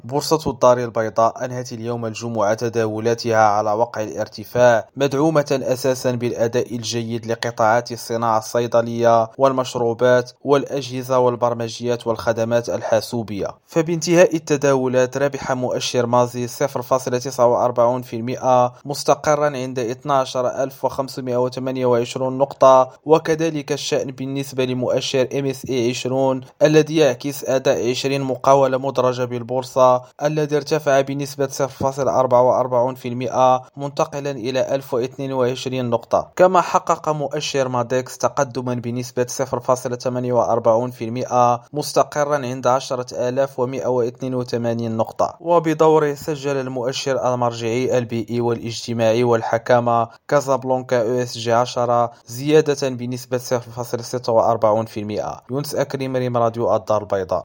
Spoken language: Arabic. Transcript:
بورصة الدار البيضاء أنهت اليوم الجمعة تداولاتها على وقع الارتفاع، مدعومة أساسا بالأداء الجيد لقطاعات الصناعة الصيدلية والمشروبات والأجهزة والبرمجيات والخدمات الحاسوبية. فبانتهاء التداولات ربح مؤشر مازي 0.49% مستقرا عند 12528 نقطة، وكذلك الشأن بالنسبة لمؤشر MSA 20 الذي يعكس أداء 20 مقاولة مدرجة بالبورصة الذي ارتفع بنسبة 0.44% منتقلا إلى 1022 نقطة. كما حقق مؤشر ماديكس تقدما بنسبة 0.48% مستقرا عند 10182 نقطة. وبدوره سجل المؤشر المرجعي البيئي والاجتماعي والحكامة كازابلانكا ESG 10 زيادة بنسبة 0.46%. يونس أكرم، ريم راديو الدار البيضاء.